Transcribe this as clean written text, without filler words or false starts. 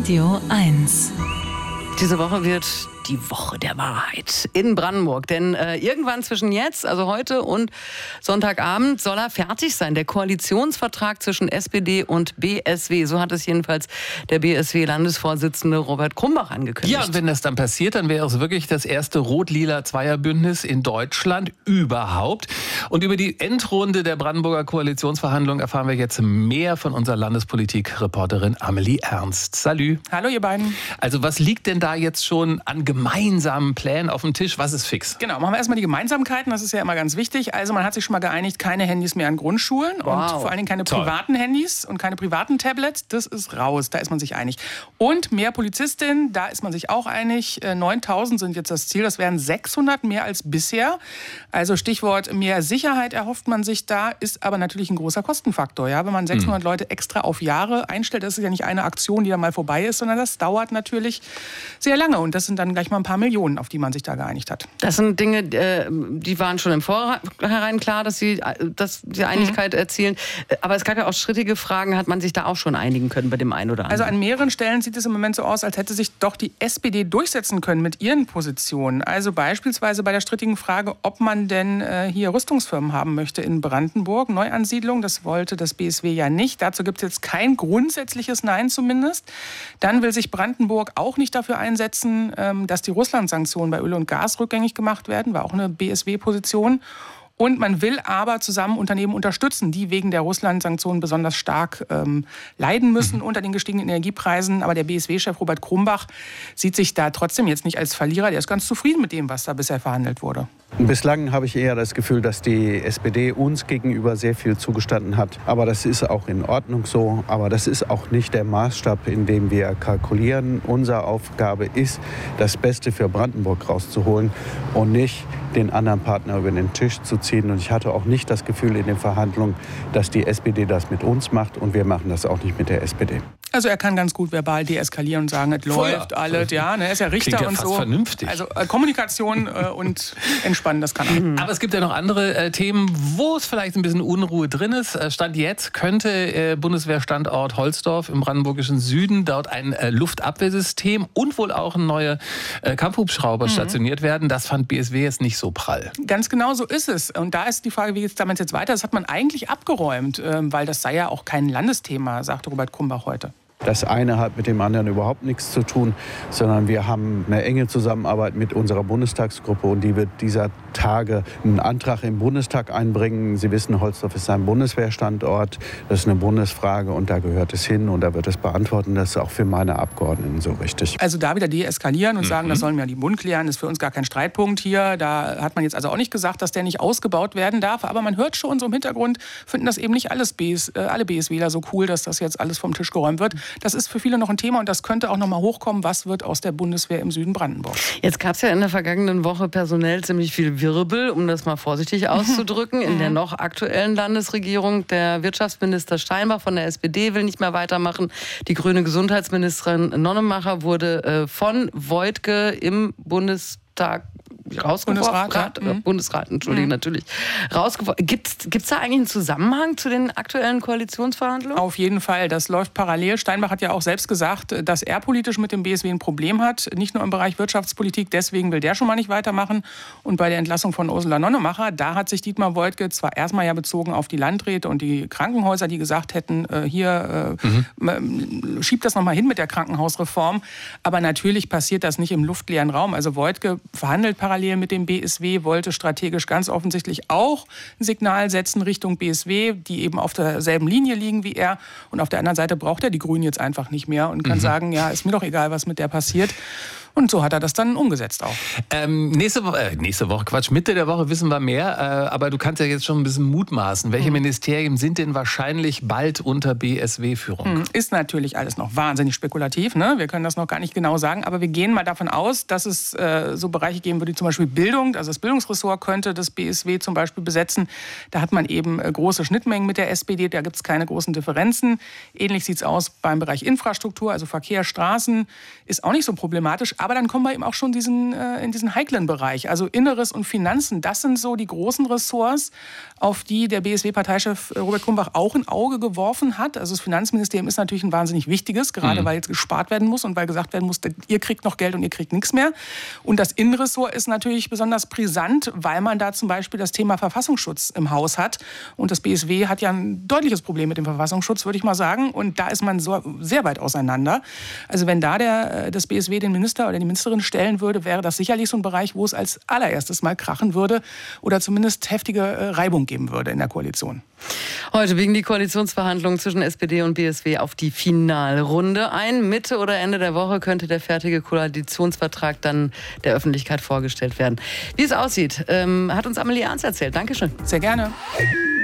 Radio 1. Diese Woche wird die Woche der Wahrheit in Brandenburg. Denn irgendwann zwischen jetzt, also heute und Sonntagabend, soll er fertig sein. Der Koalitionsvertrag zwischen SPD und BSW. So hat es jedenfalls der BSW-Landesvorsitzende Robert Krumbach angekündigt. Ja, und wenn das dann passiert, dann wäre es wirklich das erste rot-lila Zweierbündnis in Deutschland überhaupt. Und über die Endrunde der Brandenburger Koalitionsverhandlungen erfahren wir jetzt mehr von unserer Landespolitik-Reporterin Amelie Ernst. Salü. Hallo ihr beiden. Also was liegt denn da jetzt schon an gemeinsamen Plänen auf dem Tisch? Was ist fix? Genau, machen wir erstmal die Gemeinsamkeiten, das ist ja immer ganz wichtig. Also man hat sich schon mal geeinigt, keine Handys mehr an Grundschulen und vor allen Dingen keine privaten Handys und keine privaten Tablets. Das ist raus, da ist man sich einig. Und mehr Polizistinnen, da ist man sich auch einig. 9.000 sind jetzt das Ziel, das wären 600 mehr als bisher. Also Stichwort mehr Sicherheit erhofft man sich da, ist aber natürlich ein großer Kostenfaktor. Ja? Wenn man 600 Leute extra auf Jahre einstellt, das ist ja nicht eine Aktion, die dann mal vorbei ist, sondern das dauert natürlich sehr lange. Und das sind dann gleich mal ein paar Millionen, auf die man sich da geeinigt hat. Das sind Dinge, die waren schon im Vorhinein klar, dass sie Einigkeit erzielen. Aber es gab ja auch strittige Fragen. Hat man sich da auch schon einigen können bei dem einen oder anderen? Also an mehreren Stellen sieht es im Moment so aus, als hätte sich doch die SPD durchsetzen können mit ihren Positionen. Also beispielsweise bei der strittigen Frage, ob man denn hier Rüstungsfirmen haben möchte in Brandenburg. Neuansiedlung, das wollte das BSW ja nicht. Dazu gibt es jetzt kein grundsätzliches Nein zumindest. Dann will sich Brandenburg auch nicht dafür einsetzen, dass die Russland-Sanktionen bei Öl und Gas rückgängig gemacht werden. War auch eine BSW-Position. Und man will aber zusammen Unternehmen unterstützen, die wegen der Russland-Sanktionen besonders stark leiden müssen unter den gestiegenen Energiepreisen. Aber der BSW-Chef Robert Krumbach sieht sich da trotzdem jetzt nicht als Verlierer. Der ist ganz zufrieden mit dem, was da bisher verhandelt wurde. Bislang habe ich eher das Gefühl, dass die SPD uns gegenüber sehr viel zugestanden hat. Aber das ist auch in Ordnung so. Aber das ist auch nicht der Maßstab, in dem wir kalkulieren. Unsere Aufgabe ist, das Beste für Brandenburg rauszuholen und nicht den anderen Partner über den Tisch zu ziehen. Und ich hatte auch nicht das Gefühl in den Verhandlungen, dass die SPD das mit uns macht. Und wir machen das auch nicht mit der SPD. Also er kann ganz gut verbal deeskalieren und sagen, es läuft alles. Ja, er ist ja Richter ja und fast so. Vernünftig. Also Kommunikation und Entspannen, das kann er. Aber es gibt ja noch andere Themen, wo es vielleicht ein bisschen Unruhe drin ist. Stand jetzt könnte Bundeswehrstandort Holzdorf im brandenburgischen Süden dort ein Luftabwehrsystem und wohl auch ein neuer Kampfhubschrauber stationiert werden. Das fand BSW jetzt nicht so prall. Ganz genau so ist es. Und da ist die Frage, wie geht es damit jetzt weiter? Das hat man eigentlich abgeräumt, weil das sei ja auch kein Landesthema, sagte Robert Krumbach heute. Das eine hat mit dem anderen überhaupt nichts zu tun, sondern wir haben eine enge Zusammenarbeit mit unserer Bundestagsgruppe und die wird dieser Tage einen Antrag im Bundestag einbringen. Sie wissen, Holzdorf ist ein Bundeswehrstandort, das ist eine Bundesfrage und da gehört es hin und da wird es beantworten. Das ist auch für meine Abgeordneten so richtig. Also da wieder deeskalieren und sagen, das sollen wir an die Bund klären, ist für uns gar kein Streitpunkt hier. Da hat man jetzt also auch nicht gesagt, dass der nicht ausgebaut werden darf, aber man hört schon so im Hintergrund, finden das eben nicht alle BSWler so cool, dass das jetzt alles vom Tisch geräumt wird. Das ist für viele noch ein Thema und das könnte auch noch mal hochkommen. Was wird aus der Bundeswehr im Süden Brandenburgs? Jetzt gab es ja in der vergangenen Woche personell ziemlich viel Wirbel, um das mal vorsichtig auszudrücken. In der noch aktuellen Landesregierung, der Wirtschaftsminister Steinbach von der SPD will nicht mehr weitermachen. Die grüne Gesundheitsministerin Nonnemacher wurde von Woidke im Bundestag Bundesrat, entschuldige, natürlich. Gibt's da eigentlich einen Zusammenhang zu den aktuellen Koalitionsverhandlungen? Auf jeden Fall, das läuft parallel. Steinbach hat ja auch selbst gesagt, dass er politisch mit dem BSW ein Problem hat, nicht nur im Bereich Wirtschaftspolitik, deswegen will der schon mal nicht weitermachen. Und bei der Entlassung von Ursula Nonnemacher, da hat sich Dietmar Woidke zwar erstmal ja bezogen auf die Landräte und die Krankenhäuser, die gesagt hätten, schiebt das nochmal hin mit der Krankenhausreform, aber natürlich passiert das nicht im luftleeren Raum. Also Woidke verhandelt parallel mit dem BSW, wollte strategisch ganz offensichtlich auch ein Signal setzen Richtung BSW, die eben auf derselben Linie liegen wie er. Und auf der anderen Seite braucht er die Grünen jetzt einfach nicht mehr und kann sagen, ja, ist mir doch egal, was mit der passiert. Und so hat er das dann umgesetzt auch. Nächste Woche, Mitte der Woche wissen wir mehr. Aber du kannst ja jetzt schon ein bisschen mutmaßen. Welche Ministerien sind denn wahrscheinlich bald unter BSW-Führung? Ist natürlich alles noch wahnsinnig spekulativ. Ne? Wir können das noch gar nicht genau sagen. Aber wir gehen mal davon aus, dass es so Bereiche geben würde, zum Beispiel Bildung. Also das Bildungsressort könnte das BSW zum Beispiel besetzen. Da hat man eben große Schnittmengen mit der SPD. Da gibt es keine großen Differenzen. Ähnlich sieht es aus beim Bereich Infrastruktur, also Verkehr, Straßen. Ist auch nicht so problematisch. Aber dann kommen wir eben auch schon in diesen heiklen Bereich. Also Inneres und Finanzen, das sind so die großen Ressorts, auf die der BSW-Parteichef Robert Krumbach auch ein Auge geworfen hat. Also das Finanzministerium ist natürlich ein wahnsinnig wichtiges, gerade weil jetzt gespart werden muss und weil gesagt werden muss, ihr kriegt noch Geld und ihr kriegt nichts mehr. Und das Innenressort ist natürlich besonders brisant, weil man da zum Beispiel das Thema Verfassungsschutz im Haus hat. Und das BSW hat ja ein deutliches Problem mit dem Verfassungsschutz, würde ich mal sagen. Und da ist man so sehr weit auseinander. Also wenn da das BSW den Minister oder die Ministerin stellen würde, wäre das sicherlich so ein Bereich, wo es als allererstes mal krachen würde oder zumindest heftige Reibung geben würde in der Koalition. Heute biegen die Koalitionsverhandlungen zwischen SPD und BSW auf die Finalrunde ein. Mitte oder Ende der Woche könnte der fertige Koalitionsvertrag dann der Öffentlichkeit vorgestellt werden. Wie es aussieht, hat uns Amelie Arndt erzählt. Dankeschön. Sehr gerne.